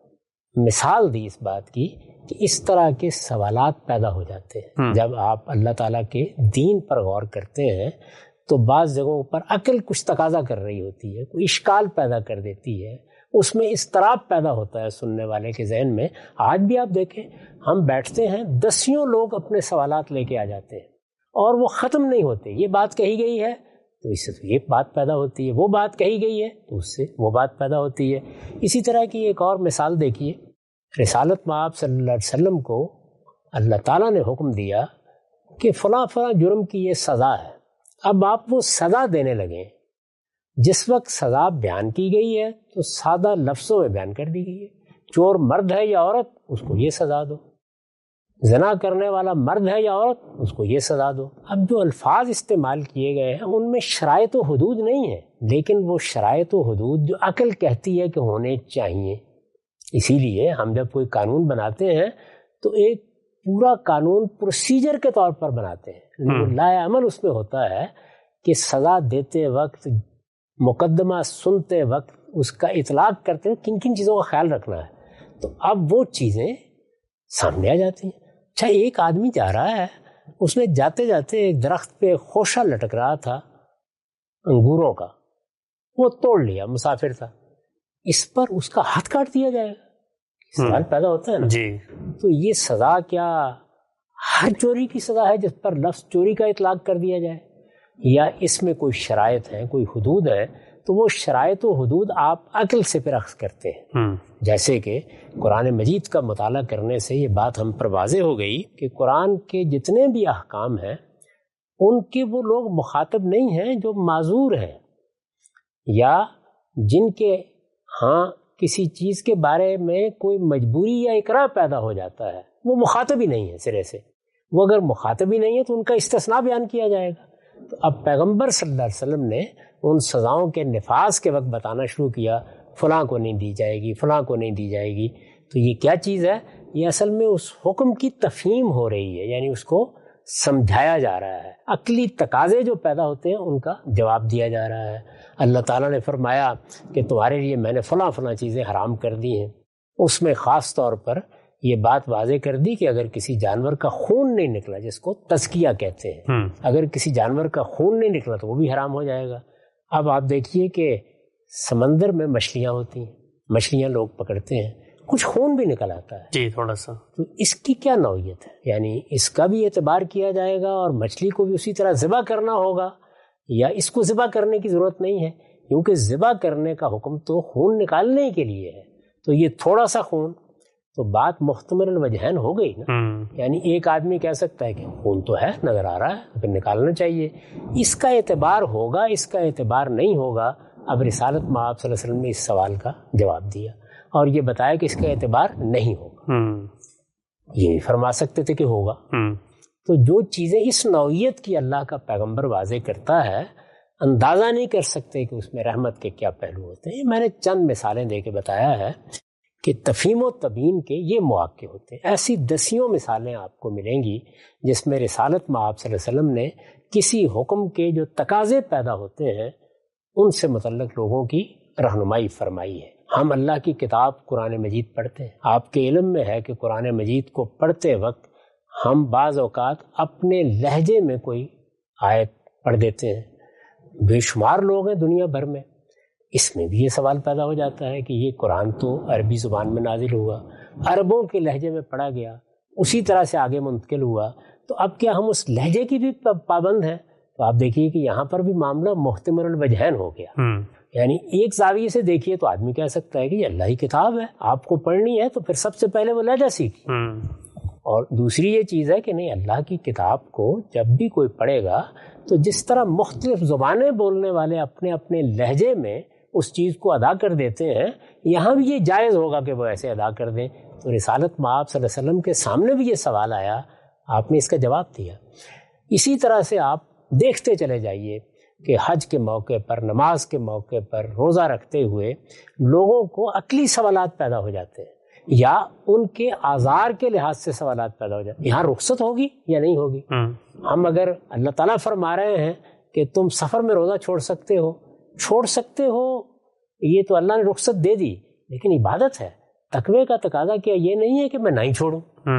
مثال دی اس بات کی کہ اس طرح کے سوالات پیدا ہو جاتے ہیں جب آپ اللہ تعالیٰ کے دین پر غور کرتے ہیں، تو بعض جگہوں پر عقل کچھ تقاضا کر رہی ہوتی ہے، کوئی اشکال پیدا کر دیتی ہے، اس میں اضطراب پیدا ہوتا ہے سننے والے کے ذہن میں۔ آج بھی آپ دیکھیں، ہم بیٹھتے ہیں، دسیوں لوگ اپنے سوالات لے کے آ جاتے ہیں اور وہ ختم نہیں ہوتے، یہ بات کہی گئی ہے تو اس سے تو یہ بات پیدا ہوتی ہے، وہ بات کہی گئی ہے تو اس سے وہ بات پیدا ہوتی ہے۔ اسی طرح کی ایک اور مثال دیکھیے، رسالت میں آپ صلی اللہ علیہ وسلم کو اللہ تعالیٰ نے حکم دیا کہ فلاں فلاں جرم کی یہ سزا ہے، اب آپ وہ سزا دینے لگیں۔ جس وقت سزا بیان کی گئی ہے تو سادہ لفظوں میں بیان کر دی گئی ہے، چور مرد ہے یا عورت اس کو یہ سزا دو، زنا کرنے والا مرد ہے یا عورت اس کو یہ سزا دو۔ اب جو الفاظ استعمال کیے گئے ہیں ان میں شرائط و حدود نہیں ہے، لیکن وہ شرائط و حدود جو عقل کہتی ہے کہ ہونے چاہیے۔ اسی لیے ہم جب کوئی قانون بناتے ہیں تو ایک پورا قانون پروسیجر کے طور پر بناتے ہیں، لائے عمل اس میں ہوتا ہے کہ سزا دیتے وقت، مقدمہ سنتے وقت، اس کا اطلاق کرتے ہیں کن کن چیزوں کا خیال رکھنا ہے، تو اب وہ چیزیں سامنے آ جاتی ہیں۔ اچھا، ایک آدمی جا رہا ہے، اس نے جاتے جاتے ایک درخت پہ خوشہ لٹک رہا تھا انگوروں کا، وہ توڑ لیا، مسافر تھا، اس پر اس کا ہاتھ کاٹ دیا جائے گا؟ سوال پیدا ہوتا ہے نا جی۔ تو یہ سزا کیا ہر چوری کی سزا ہے جس پر لفظ چوری کا اطلاق کر دیا جائے، یا اس میں کوئی شرائط ہیں، کوئی حدود ہے؟ تو وہ شرائط و حدود آپ عقل سے پھر اخذ کرتے ہیں، جیسے کہ قرآن مجید کا مطالعہ کرنے سے یہ بات ہم پر واضح ہو گئی کہ قرآن کے جتنے بھی احکام ہیں ان کے وہ لوگ مخاطب نہیں ہیں جو معذور ہیں یا جن کے ہاں کسی چیز کے بارے میں کوئی مجبوری یا اکراہ پیدا ہو جاتا ہے، وہ مخاطب ہی نہیں ہے سرے سے۔ وہ اگر مخاطب ہی نہیں ہے تو ان کا استثناء بیان کیا جائے گا۔ تو اب پیغمبر صلی اللہ علیہ وسلم نے ان سزاؤں کے نفاذ کے وقت بتانا شروع کیا، فلاں کو نہیں دی جائے گی، فلاں کو نہیں دی جائے گی، تو یہ کیا چیز ہے؟ یہ اصل میں اس حکم کی تفہیم ہو رہی ہے، یعنی اس کو سمجھایا جا رہا ہے، عقلی تقاضے جو پیدا ہوتے ہیں ان کا جواب دیا جا رہا ہے۔ اللہ تعالیٰ نے فرمایا کہ تمہارے لیے میں نے فلاں فلاں چیزیں حرام کر دی ہیں، اس میں خاص طور پر یہ بات واضح کر دی کہ اگر کسی جانور کا خون نہیں نکلا، جس کو تزکیہ کہتے ہیں، اگر کسی جانور کا خون نہیں نکلا تو وہ بھی حرام ہو جائے گا۔ اب آپ دیکھیے کہ سمندر میں مچھلیاں ہوتی ہیں، مچھلیاں لوگ پکڑتے ہیں، کچھ خون بھی نکل آتا ہے جی تھوڑا سا، تو اس کی کیا نوعیت ہے؟ یعنی اس کا بھی اعتبار کیا جائے گا اور مچھلی کو بھی اسی طرح ذبح کرنا ہوگا، یا اس کو ذبح کرنے کی ضرورت نہیں ہے؟ کیونکہ ذبح کرنے کا حکم تو خون نکالنے کے لیے ہے، تو یہ تھوڑا سا خون، تو بات محتمل الوجہین ہو گئی نا۔ یعنی ایک آدمی کہہ سکتا ہے کہ خون تو ہے، نظر آ رہا ہے، پھر نکالنا چاہیے، اس کا اعتبار ہوگا، اس کا اعتبار نہیں ہوگا۔ اب رسالت میں آپ صلی اللہ علیہ وسلم نے اس سوال کا جواب دیا اور یہ بتایا کہ اس کا اعتبار نہیں ہوگا۔ یہ بھی فرما سکتے تھے کہ ہوگا۔ تو جو چیزیں اس نوعیت کی اللہ کا پیغمبر واضح کرتا ہے، اندازہ نہیں کر سکتے کہ اس میں رحمت کے کیا پہلو ہوتے ہیں. میں نے چند مثالیں دے کے بتایا ہے کہ تفہیم و تبیین کے یہ مواقع ہوتے ہیں. ایسی دسیوں مثالیں آپ کو ملیں گی جس میں رسالت مآب صلی اللہ علیہ وسلم نے کسی حکم کے جو تقاضے پیدا ہوتے ہیں ان سے متعلق لوگوں کی رہنمائی فرمائی ہے. ہم اللہ کی کتاب قرآن مجید پڑھتے ہیں. آپ کے علم میں ہے کہ قرآن مجید کو پڑھتے وقت ہم بعض اوقات اپنے لہجے میں کوئی آیت پڑھ دیتے ہیں. بے شمار لوگ ہیں دنیا بھر میں. اس میں بھی یہ سوال پیدا ہو جاتا ہے کہ یہ قرآن تو عربی زبان میں نازل ہوا, عربوں کے لہجے میں پڑھا گیا, اسی طرح سے آگے منتقل ہوا, تو اب کیا ہم اس لہجے کی بھی پابند ہیں؟ تو آپ دیکھیے کہ یہاں پر بھی معاملہ محتمل الوجہین ہو گیا. یعنی ایک زاویے سے دیکھیے تو آدمی کہہ سکتا ہے کہ یہ اللہ کی کتاب ہے, آپ کو پڑھنی ہے تو پھر سب سے پہلے وہ لہجہ سیکھیے. اور دوسری یہ چیز ہے کہ نہیں, اللہ کی کتاب کو جب بھی کوئی پڑھے گا تو جس طرح مختلف زبانیں بولنے والے اپنے اپنے لہجے میں اس چیز کو ادا کر دیتے ہیں, یہاں بھی یہ جائز ہوگا کہ وہ ایسے ادا کر دیں. تو رسالت مآب صلی اللہ علیہ وسلم کے سامنے بھی یہ سوال آیا, آپ نے اس کا جواب دیا. اسی طرح سے آپ دیکھتے چلے جائیے کہ حج کے موقع پر, نماز کے موقع پر, روزہ رکھتے ہوئے لوگوں کو عقلی سوالات پیدا ہو جاتے ہیں یا ان کے آزار کے لحاظ سے سوالات پیدا ہو جاتے ہیں. یہاں رخصت ہوگی یا نہیں ہوگی؟ ہم اگر اللہ تعالیٰ فرما رہے ہیں کہ تم سفر میں روزہ چھوڑ سکتے ہو, چھوڑ سکتے ہو, یہ تو اللہ نے رخصت دے دی, لیکن عبادت ہے. تقوی کا تقاضا کیا یہ نہیں ہے کہ میں نہیں چھوڑوں.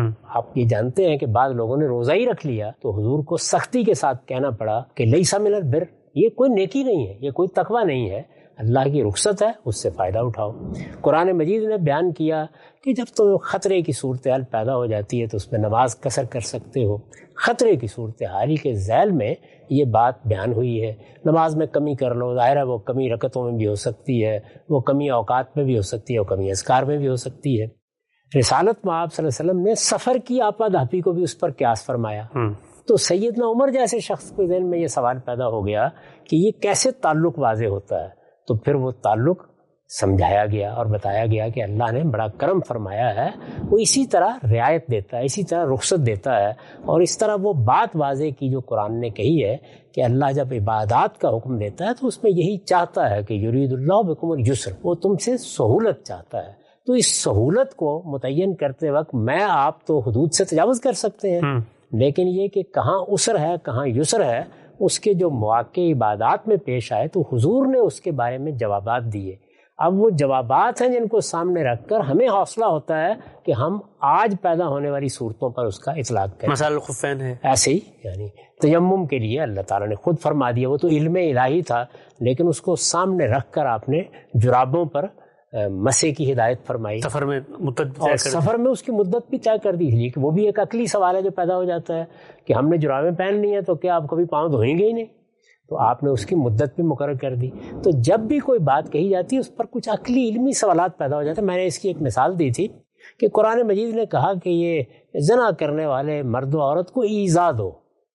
آپ یہ جانتے ہیں کہ بعض لوگوں نے روزہ ہی رکھ لیا تو حضور کو سختی کے ساتھ کہنا پڑا کہ لیسا من البر, یہ کوئی نیکی نہیں ہے, یہ کوئی تقوی نہیں ہے, اللہ کی رخصت ہے, اس سے فائدہ اٹھاؤ. قرآن مجید نے بیان کیا کہ جب تم خطرے کی صورتحال پیدا ہو جاتی ہے تو اس میں نماز قصر کر سکتے ہو. خطرے کی صورتحال کے ذیل میں یہ بات بیان ہوئی ہے. نماز میں کمی کر لو, ظاہر ہے وہ کمی رکعتوں میں بھی ہو سکتی ہے, وہ کمی اوقات میں بھی ہو سکتی ہے, وہ کمی اذکار میں بھی ہو سکتی ہے. رسالت مآب صلی اللہ علیہ وسلم نے سفر کی آپا دھاپی کو بھی اس پر قیاس فرمایا. تو سیدنا عمر جیسے شخص کے ذہن میں یہ سوال پیدا ہو گیا کہ یہ کیسے تعلق واضح ہوتا ہے, تو پھر وہ تعلق سمجھایا گیا اور بتایا گیا کہ اللہ نے بڑا کرم فرمایا ہے, وہ اسی طرح رعایت دیتا ہے, اسی طرح رخصت دیتا ہے. اور اس طرح وہ بات واضح کی جو قرآن نے کہی ہے کہ اللہ جب عبادات کا حکم دیتا ہے تو اس میں یہی چاہتا ہے کہ یرید اللہ بکم الیسر, وہ تم سے سہولت چاہتا ہے. تو اس سہولت کو متعین کرتے وقت میں آپ تو حدود سے تجاوز کر سکتے ہیں, لیکن یہ کہ کہاں عسر ہے کہاں یسر ہے, اس کے جو مواقع عبادات میں پیش آئے تو حضور نے اس کے بارے میں جوابات دیے. اب وہ جوابات ہیں جن کو سامنے رکھ کر ہمیں حوصلہ ہوتا ہے کہ ہم آج پیدا ہونے والی صورتوں پر اس کا اطلاق کریں. مثال الخفین ہے ایسے ہی, یعنی تیمم کے لیے اللہ تعالیٰ نے خود فرما دیا, وہ تو علم الہی تھا, لیکن اس کو سامنے رکھ کر آپ نے جرابوں پر مسے کی ہدایت فرمائی. سفر میں مدت اور سفر میں اس کی مدت بھی طے کر دی تھی, کہ وہ بھی ایک عقلی سوال ہے جو پیدا ہو جاتا ہے کہ ہم نے جرابیں پہن لی ہیں تو کیا آپ کبھی پاؤں دھوئیں گے ہی نہیں, تو آپ نے اس کی مدت بھی مقرر کر دی. تو جب بھی کوئی بات کہی جاتی ہے اس پر کچھ عقلی علمی سوالات پیدا ہو جاتے ہیں. میں نے اس کی ایک مثال دی تھی کہ قرآن مجید نے کہا کہ یہ زنا کرنے والے مرد و عورت کو ایذا دو.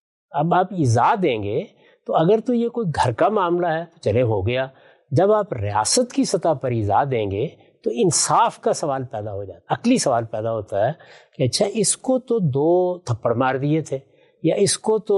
اب آپ ایذا دیں گے تو اگر تو یہ کوئی گھر کا معاملہ ہے تو چلے ہو گیا, جب آپ ریاست کی سطح پر ایذا دیں گے تو انصاف کا سوال پیدا ہو جاتا ہے, عقلی سوال پیدا ہوتا ہے کہ اچھا اس کو تو دو تھپڑ مار دیے تھے یا اس کو تو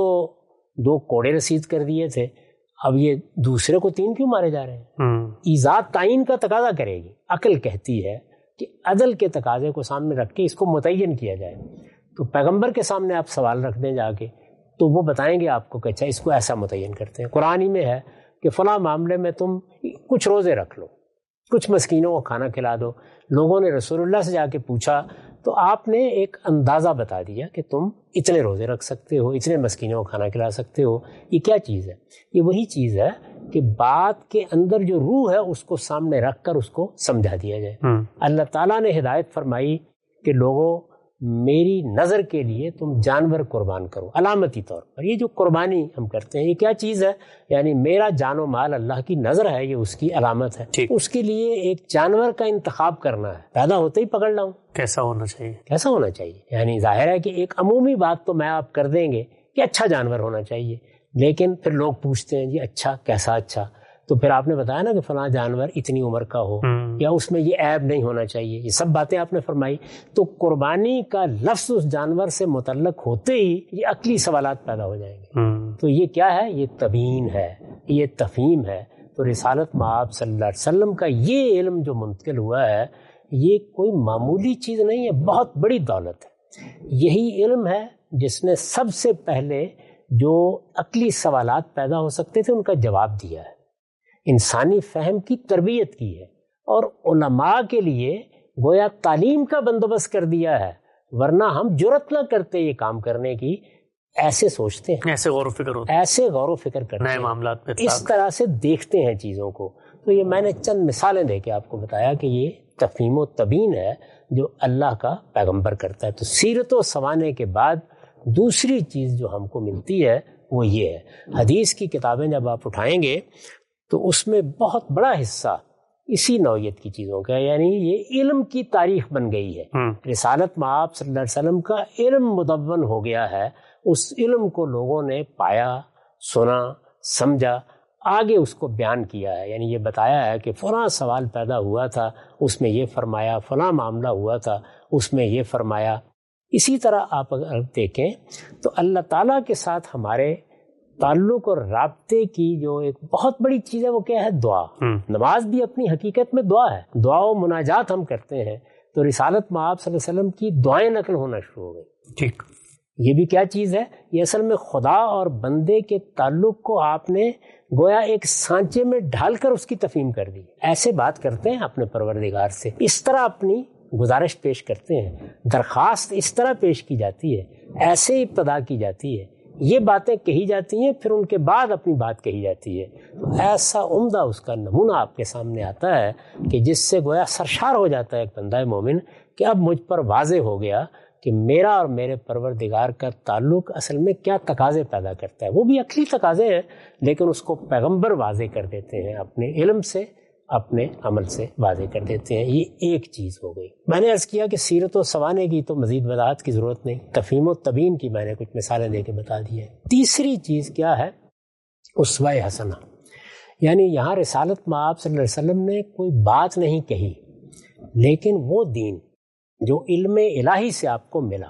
دو کوڑے رسید کر دیے تھے, اب یہ دوسرے کو تین کیوں مارے جا رہے ہیں؟ ایذا تعین کا تقاضا کرے گی. عقل کہتی ہے کہ عدل کے تقاضے کو سامنے رکھ کے اس کو متعین کیا جائے. تو پیغمبر کے سامنے آپ سوال رکھ دیں جا کے تو وہ بتائیں گے آپ کو کہ اچھا اس کو ایسا متعین کرتے ہیں. قرآن ہی میں ہے کہ فلاں معاملے میں تم کچھ روزے رکھ لو, کچھ مسکینوں کو کھانا کھلا دو. لوگوں نے رسول اللہ سے جا کے پوچھا تو آپ نے ایک اندازہ بتا دیا کہ تم اتنے روزے رکھ سکتے ہو, اتنے مسکینوں کو کھانا کھلا سکتے ہو. یہ کیا چیز ہے؟ یہ وہی چیز ہے کہ بات کے اندر جو روح ہے اس کو سامنے رکھ کر اس کو سمجھا دیا جائے. اللہ تعالیٰ نے ہدایت فرمائی کہ لوگوں میری نظر کے لیے تم جانور قربان کرو علامتی طور پر. یہ جو قربانی ہم کرتے ہیں یہ کیا چیز ہے؟ یعنی میرا جان و مال اللہ کی نظر ہے, یہ اس کی علامت ہے. اس کے لیے ایک جانور کا انتخاب کرنا ہے, پیدا ہوتے ہی پکڑ لاؤں. کیسا ہونا چاہیے؟ کیسا ہونا چاہیے یعنی ظاہر ہے کہ ایک عمومی بات تو میں آپ کر دیں گے کہ اچھا جانور ہونا چاہیے, لیکن پھر لوگ پوچھتے ہیں جی اچھا کیسا اچھا, تو پھر آپ نے بتایا نا کہ فلاں جانور اتنی عمر کا ہو یا اس میں یہ عیب نہیں ہونا چاہیے, یہ سب باتیں آپ نے فرمائی. تو قربانی کا لفظ اس جانور سے متعلق ہوتے ہی یہ عقلی سوالات پیدا ہو جائیں گے. تو یہ کیا ہے؟ یہ تبیین ہے. یہ تفہیم ہے، تو رسالت مآب صلی اللہ علیہ وسلم کا یہ علم جو منتقل ہوا ہے یہ کوئی معمولی چیز نہیں ہے، بہت بڑی دولت ہے۔ یہی علم ہے جس نے سب سے پہلے جو عقلی سوالات پیدا ہو سکتے تھے ان کا جواب دیا ہے، انسانی فہم کی تربیت کی ہے، اور علماء کے لیے گویا تعلیم کا بندوبست کر دیا ہے، ورنہ ہم جرأت نہ کرتے یہ کام کرنے کی۔ ایسے سوچتے ہیں، ایسے غور و فکر ہوتے ایسے غور و فکر کرتے نئے ہیں، معاملات پہ اس طرح سے دیکھتے ہیں چیزوں کو۔ تو یہ میں نے چند مثالیں دے کے آپ کو بتایا کہ یہ تفہیم و تبیین ہے جو اللہ کا پیغمبر کرتا ہے۔ تو سیرت و سوانے کے بعد دوسری چیز جو ہم کو ملتی ہے وہ یہ ہے، حدیث کی کتابیں جب آپ اٹھائیں گے تو اس میں بہت بڑا حصہ اسی نوعیت کی چیزوں کا ہے، یعنی یہ علم کی تاریخ بن گئی ہے۔ رسالت مآب صلی اللہ علیہ وسلم کا علم مدون ہو گیا ہے، اس علم کو لوگوں نے پایا، سنا، سمجھا، آگے اس کو بیان کیا ہے، یعنی یہ بتایا ہے کہ فلاں سوال پیدا ہوا تھا اس میں یہ فرمایا، فلاں معاملہ ہوا تھا اس میں یہ فرمایا۔ اسی طرح آپ اگر دیکھیں تو اللہ تعالیٰ کے ساتھ ہمارے تعلق اور رابطے کی جو ایک بہت بڑی چیز ہے وہ کیا ہے؟ دعا۔ نماز بھی اپنی حقیقت میں دعا ہے، دعا و مناجات ہم کرتے ہیں، تو رسالت مآب صلی اللہ علیہ وسلم کی دعائیں نقل ہونا شروع ہو گئی۔ ٹھیک، یہ بھی کیا چیز ہے؟ یہ اصل میں خدا اور بندے کے تعلق کو آپ نے گویا ایک سانچے میں ڈھال کر اس کی تفہیم کر دی۔ ایسے بات کرتے ہیں اپنے پروردگار سے، اس طرح اپنی گزارش پیش کرتے ہیں، درخواست اس طرح پیش کی جاتی ہے، ایسے ابتدا کی جاتی ہے، یہ باتیں کہی جاتی ہیں، پھر ان کے بعد اپنی بات کہی جاتی ہے۔ تو ایسا عمدہ اس کا نمونہ آپ کے سامنے آتا ہے کہ جس سے گویا سرشار ہو جاتا ہے ایک بندہ مومن کہ اب مجھ پر واضح ہو گیا کہ میرا اور میرے پروردگار کا تعلق اصل میں کیا تقاضے پیدا کرتا ہے۔ وہ بھی عقلی تقاضے ہیں لیکن اس کو پیغمبر واضح کر دیتے ہیں، اپنے علم سے، اپنے عمل سے واضح کر دیتے ہیں۔ یہ ایک چیز ہو گئی۔ میں نے عرض کیا کہ سیرت و سوانے کی تو مزید وضاحت کی ضرورت نہیں، تفہیم و تبیین کی میں نے کچھ مثالیں دے کے بتا دی ہے۔ تیسری چیز کیا ہے؟ اسوہ حسنہ، یعنی یہاں رسالت مآب صلی اللہ علیہ وسلم نے کوئی بات نہیں کہی، لیکن وہ دین جو علم الہی سے آپ کو ملا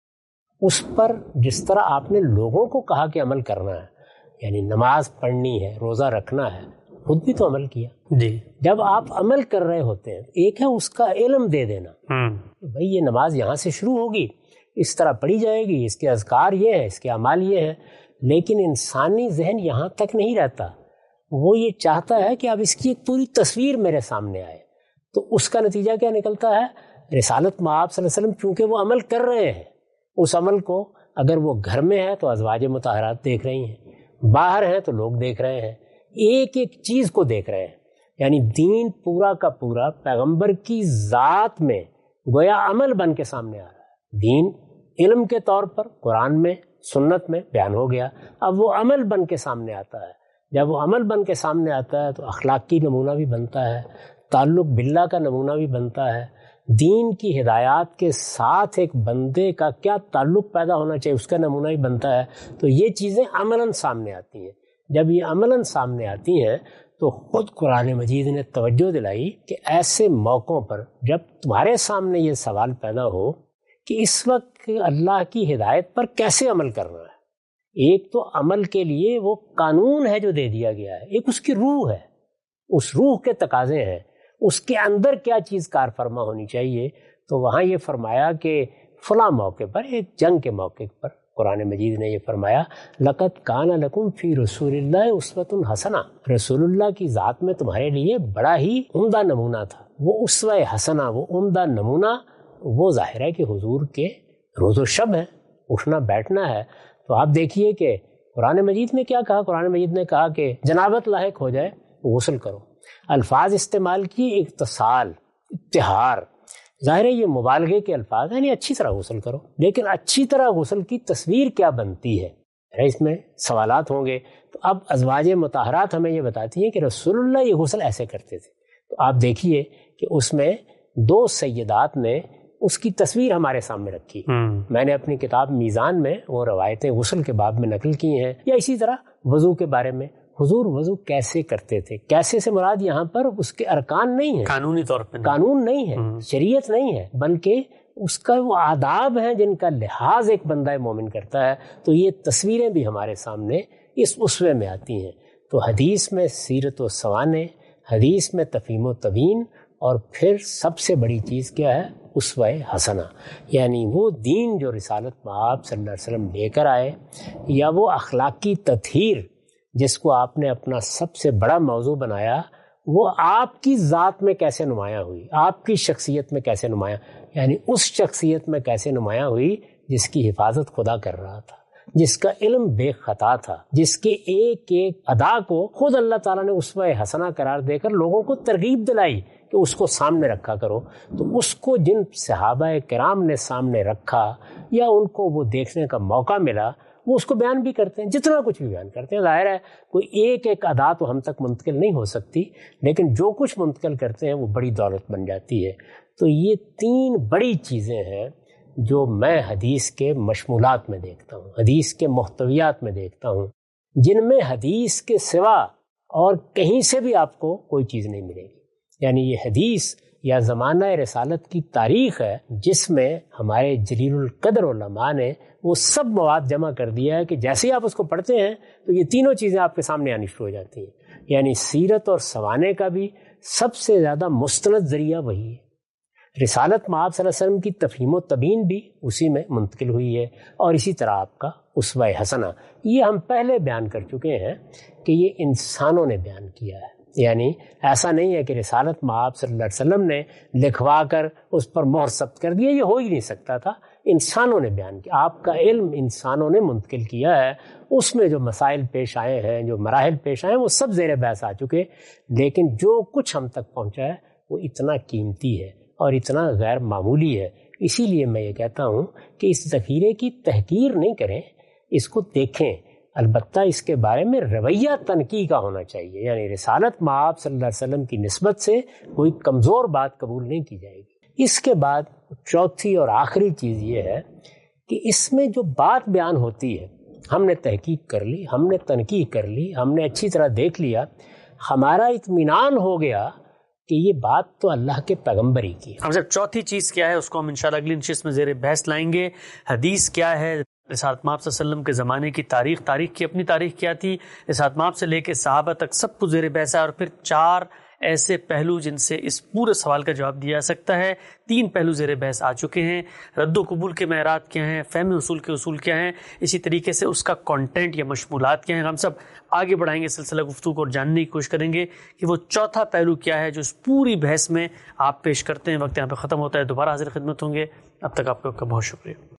اس پر جس طرح آپ نے لوگوں کو کہا کہ عمل کرنا ہے، یعنی نماز پڑھنی ہے، روزہ رکھنا ہے، خود بھی تو عمل کیا۔ جی، جب آپ عمل کر رہے ہوتے ہیں ایک ہے اس کا علم دے دینا، بھئی یہ نماز یہاں سے شروع ہوگی، اس طرح پڑھی جائے گی، اس کے اذکار یہ ہے، اس کے اعمال یہ ہے، لیکن انسانی ذہن یہاں تک نہیں رہتا، وہ یہ چاہتا ہے کہ اب اس کی ایک پوری تصویر میرے سامنے آئے۔ تو اس کا نتیجہ کیا نکلتا ہے؟ رسالت مآب صلی اللہ علیہ وسلم چونکہ وہ عمل کر رہے ہیں، اس عمل کو اگر وہ گھر میں ہے تو ازواج مطہرات دیکھ رہی ہیں، باہر ہیں تو لوگ دیکھ رہے ہیں، ایک ایک چیز کو دیکھ رہے ہیں، یعنی دین پورا کا پورا پیغمبر کی ذات میں گویا عمل بن کے سامنے آ رہا ہے۔ دین علم کے طور پر قرآن میں، سنت میں بیان ہو گیا، اب وہ عمل بن کے سامنے آتا ہے۔ جب وہ عمل بن کے سامنے آتا ہے تو اخلاق کی نمونہ بھی بنتا ہے، تعلق باللہ کا نمونہ بھی بنتا ہے، دین کی ہدایات کے ساتھ ایک بندے کا کیا تعلق پیدا ہونا چاہیے اس کا نمونہ بھی بنتا ہے۔ تو یہ چیزیں عملاً سامنے آتی ہیں۔ جب یہ عملاً سامنے آتی ہیں تو خود قرآن مجید نے توجہ دلائی کہ ایسے موقعوں پر جب تمہارے سامنے یہ سوال پیدا ہو کہ اس وقت اللہ کی ہدایت پر کیسے عمل کرنا ہے، ایک تو عمل کے لیے وہ قانون ہے جو دے دیا گیا ہے، ایک اس کی روح ہے، اس روح کے تقاضے ہیں، اس کے اندر کیا چیز کار فرما ہونی چاہیے۔ تو وہاں یہ فرمایا کہ فلاں موقع پر، ایک جنگ کے موقع پر قرآن مجید نے یہ فرمایا لَقَدْ كَانَ لَكُمْ فِي رَسُولِ اللَّهِ أُسْوَةٌ حَسَنَةٌ، رسول اللہ کی ذات میں تمہارے لیے بڑا ہی عمدہ نمونہ تھا۔ وہ اسوہ حسنہ، وہ عمدہ نمونہ، وہ ظاہر ہے کہ حضور کے روز و شب ہے، اٹھنا بیٹھنا ہے۔ تو آپ دیکھیے کہ قرآن مجید نے کیا کہا؟ قرآن مجید نے کہا کہ جنابت لاحق ہو جائے غسل کرو۔ الفاظ استعمال کی اتصال، اتحار، ظاہر ہے یہ مبالغے کے الفاظ ہیں، یعنی اچھی طرح غسل کرو، لیکن اچھی طرح غسل کی تصویر کیا بنتی ہے، اس میں سوالات ہوں گے۔ تو اب ازواج مطہرات ہمیں یہ بتاتی ہیں کہ رسول اللہ یہ غسل ایسے کرتے تھے۔ تو آپ دیکھیے کہ اس میں دو سیدات نے اس کی تصویر ہمارے سامنے رکھی۔ میں نے اپنی کتاب میزان میں وہ روایتیں غسل کے باب میں نقل کی ہیں، یا اسی طرح وضو کے بارے میں حضور وضو کیسے کرتے تھے۔ کیسے سے مراد یہاں پر اس کے ارکان نہیں ہیں، قانونی طور پہ قانون نہیں ہے، شریعت نہیں ہے، بلکہ اس کا وہ آداب ہیں جن کا لحاظ ایک بندہ مومن کرتا ہے۔ تو یہ تصویریں بھی ہمارے سامنے اس اسوے میں آتی ہیں۔ تو حدیث میں سیرت و سوانے، حدیث میں تفہیم و تبیین، اور پھر سب سے بڑی چیز کیا ہے؟ اسوہ حسنہ، یعنی وہ دین جو رسالت مآب صلی اللہ علیہ وسلم لے کر آئے، یا وہ اخلاقی تطہیر جس کو آپ نے اپنا سب سے بڑا موضوع بنایا، وہ آپ کی ذات میں کیسے نمایاں ہوئی، آپ کی شخصیت میں کیسے نمایاں، یعنی اس شخصیت میں کیسے نمایاں ہوئی جس کی حفاظت خدا کر رہا تھا، جس کا علم بے خطا تھا، جس کے ایک ایک ادا کو خود اللہ تعالیٰ نے اسوہ حسنہ قرار دے کر لوگوں کو ترغیب دلائی کہ اس کو سامنے رکھا کرو۔ تو اس کو جن صحابہ کرام نے سامنے رکھا یا ان کو وہ دیکھنے کا موقع ملا، وہ اس کو بیان بھی کرتے ہیں، جتنا کچھ بھی بیان کرتے ہیں۔ ظاہر ہے کوئی ایک ایک ادا تو ہم تک منتقل نہیں ہو سکتی، لیکن جو کچھ منتقل کرتے ہیں وہ بڑی دولت بن جاتی ہے۔ تو یہ تین بڑی چیزیں ہیں جو میں حدیث کے مشمولات میں دیکھتا ہوں، حدیث کے محتویات میں دیکھتا ہوں، جن میں حدیث کے سوا اور کہیں سے بھی آپ کو کوئی چیز نہیں ملے گی۔ یعنی یہ حدیث یا زمانہ رسالت کی تاریخ ہے جس میں ہمارے جلیل القدر علماء نے وہ سب مواد جمع کر دیا ہے کہ جیسے ہی آپ اس کو پڑھتے ہیں تو یہ تینوں چیزیں آپ کے سامنے آنی شروع ہو جاتی ہیں۔ یعنی سیرت اور سوانے کا بھی سب سے زیادہ مستند ذریعہ وہی ہے۔ رسالت مآب صلی اللہ علیہ وسلم کی تفہیم و تبیین بھی اسی میں منتقل ہوئی ہے، اور اسی طرح آپ کا اسوہ حسنہ، یہ ہم پہلے بیان کر چکے ہیں کہ یہ انسانوں نے بیان کیا ہے۔ یعنی ایسا نہیں ہے کہ رسالت مآب صلی اللہ علیہ وسلم نے لکھوا کر اس پر مہر ثبت کر دیا، یہ ہو ہی نہیں سکتا تھا، انسانوں نے بیان کیا۔ آپ کا علم انسانوں نے منتقل کیا ہے، اس میں جو مسائل پیش آئے ہیں، جو مراحل پیش آئے ہیں، وہ سب زیر بحث آ چکے، لیکن جو کچھ ہم تک پہنچا ہے وہ اتنا قیمتی ہے اور اتنا غیر معمولی ہے۔ اسی لیے میں یہ کہتا ہوں کہ اس ذخیرے کی تحقیر نہیں کریں، اس کو دیکھیں، البتہ اس کے بارے میں رویہ تنقیح کا ہونا چاہیے۔ یعنی رسالت مآب صلی اللہ علیہ وسلم کی نسبت سے کوئی کمزور بات قبول نہیں کی جائے گی۔ اس کے بعد چوتھی اور آخری چیز یہ ہے کہ اس میں جو بات بیان ہوتی ہے، ہم نے تحقیق کر لی، ہم نے تنقیح کر لی، ہم نے اچھی طرح دیکھ لیا، ہمارا اطمینان ہو گیا کہ یہ بات تو اللہ کے پیغمبر ہی کی۔ ہم صاحب چوتھی چیز کیا ہے اس کو ہم انشاءاللہ اگلی نشست میں زیر بحث لائیں گے۔ حدیث کیا ہے، رسالت مآب صلی اللہ علیہ وسلم کے زمانے کی تاریخ، تاریخ کی اپنی تاریخ کیا تھی، رسالت مآب سے لے کے صحابہ تک سب کچھ زیر بحث ہے، اور پھر چار ایسے پہلو جن سے اس پورے سوال کا جواب دیا جا سکتا ہے۔ تین پہلو زیر بحث آ چکے ہیں، رد و قبول کے معیارات کیا ہیں، فہم اصول کے اصول کیا ہیں، اسی طریقے سے اس کا کانٹینٹ یا مشمولات کیا ہیں۔ ہم سب آگے بڑھائیں گے سلسلہ گفتگو کو اور جاننے کی کوشش کریں گے کہ وہ چوتھا پہلو کیا ہے جو اس پوری بحث میں آپ پیش کرتے ہیں۔ وقت یہاں پہ ختم ہوتا ہے، دوبارہ حاضر خدمت ہوں گے، اب تک آپ کا بہت شکریہ۔